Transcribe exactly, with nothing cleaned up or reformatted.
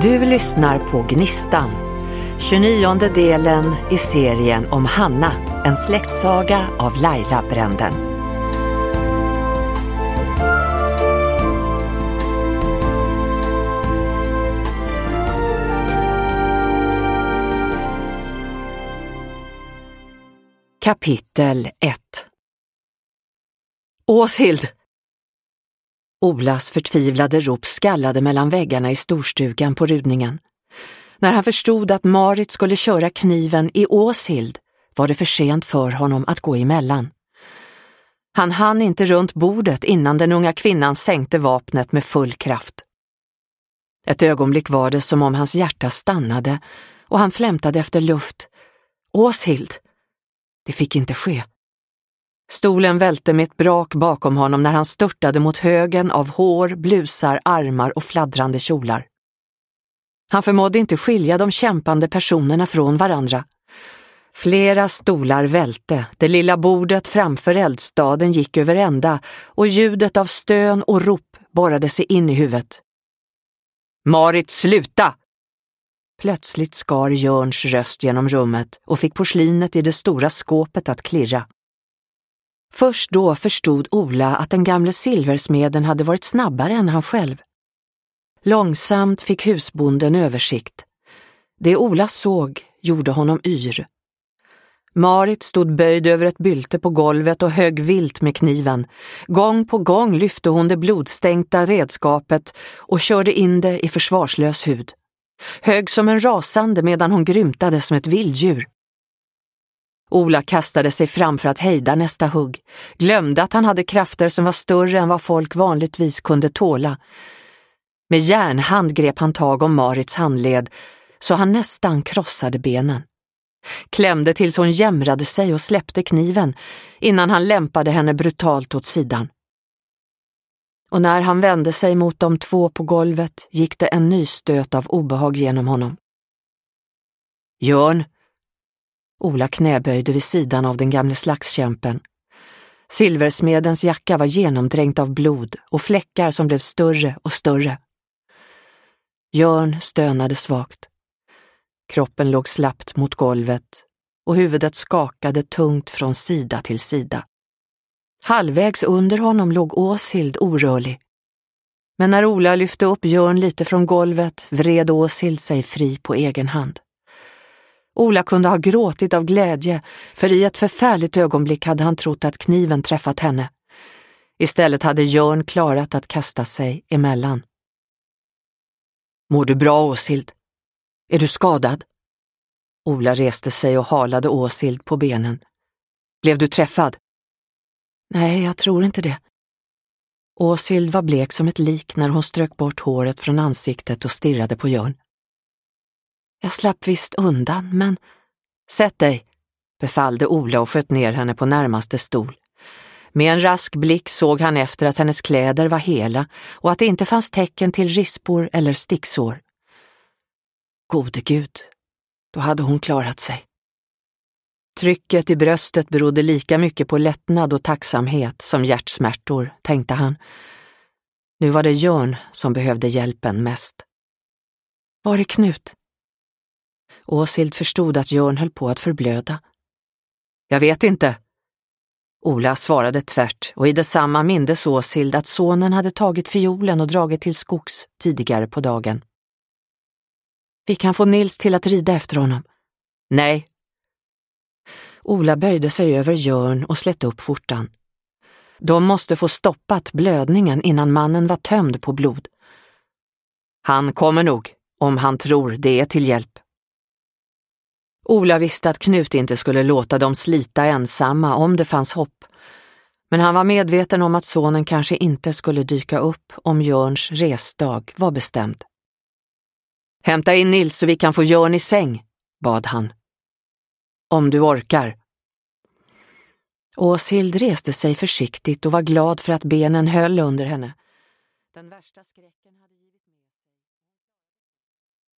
Du lyssnar på Gnistan, tjugonionde delen i serien om Hanna, en släktsaga av Laila Bränden. Kapitel ett. Åshild! Olas förtvivlade rop skallade mellan väggarna i storstugan på Rudningen. När han förstod att Marit skulle köra kniven i Åshild var det för sent för honom att gå emellan. Han hann inte runt bordet innan den unga kvinnan sänkte vapnet med full kraft. Ett ögonblick var det som om hans hjärta stannade och han flämtade efter luft. Åshild! Det fick inte ske. Stolen välte med ett brak bakom honom när han störtade mot högen av hår, blusar, armar och fladdrande kjolar. Han förmådde inte skilja de kämpande personerna från varandra. Flera stolar välte, det lilla bordet framför eldstaden gick över ända och ljudet av stön och rop borrade sig in i huvudet. Marit, sluta! Plötsligt skar Jörns röst genom rummet och fick porslinet i det stora skåpet att klirra. Först då förstod Ola att den gamle silversmeden hade varit snabbare än han själv. Långsamt fick husbonden översikt. Det Ola såg gjorde honom yr. Marit stod böjd över ett bylte på golvet och högg vilt med kniven. Gång på gång lyfte hon det blodstänkta redskapet och körde in det i försvarslös hud. Hög som en rasande medan hon grymtade som ett vilddjur. Ola kastade sig fram för att hejda nästa hugg, glömde att han hade krafter som var större än vad folk vanligtvis kunde tåla. Med järnhand grep han tag om Marits handled så han nästan krossade benen. Klämde tills hon jämrade sig och släppte kniven innan han lämpade henne brutalt åt sidan. Och när han vände sig mot de två på golvet gick det en ny stöt av obehag genom honom. Jörn! Ola knäböjde vid sidan av den gamle slagskämpen. Silversmedens jacka var genomdränkt av blod och fläckar som blev större och större. Jörn stönade svagt. Kroppen låg slappt mot golvet och huvudet skakade tungt från sida till sida. Halvvägs under honom låg Åshild orörlig. Men när Ola lyfte upp Jörn lite från golvet vred Åshild sig fri på egen hand. Ola kunde ha gråtit av glädje, för i ett förfärligt ögonblick hade han trott att kniven träffat henne. Istället hade Jörn klarat att kasta sig emellan. Mår du bra, Åshild? Är du skadad? Ola reste sig och halade Åshild på benen. Blev du träffad? Nej, jag tror inte det. Åshild var blek som ett lik när hon strök bort håret från ansiktet och stirrade på Jörn. Jag slapp visst undan, men... Sätt dig, befallde Ola och sköt ner henne på närmaste stol. Med en rask blick såg han efter att hennes kläder var hela och att det inte fanns tecken till rispor eller sticksår. Gode Gud, då hade hon klarat sig. Trycket i bröstet berodde lika mycket på lättnad och tacksamhet som hjärtsmärtor, tänkte han. Nu var det Jörn som behövde hjälpen mest. Var är Knut? Åshild förstod att Jörn höll på att förblöda. Jag vet inte. Ola svarade tvärt och i detsamma mindes Åshild att sonen hade tagit fiolen och dragit till skogs tidigare på dagen. Vi kan få Nils till att rida efter honom. Nej. Ola böjde sig över Jörn och slet upp skjortan. De måste få stoppat blödningen innan mannen var tömd på blod. Han kommer nog, om han tror det är till hjälp. Ola visste att Knut inte skulle låta dem slita ensamma om det fanns hopp. Men han var medveten om att sonen kanske inte skulle dyka upp om Jörns resdag var bestämd. Hämta in Nils så vi kan få Jörn i säng, bad han. Om du orkar. Åshild reste sig försiktigt och var glad för att benen höll under henne. Den värsta skräcken hade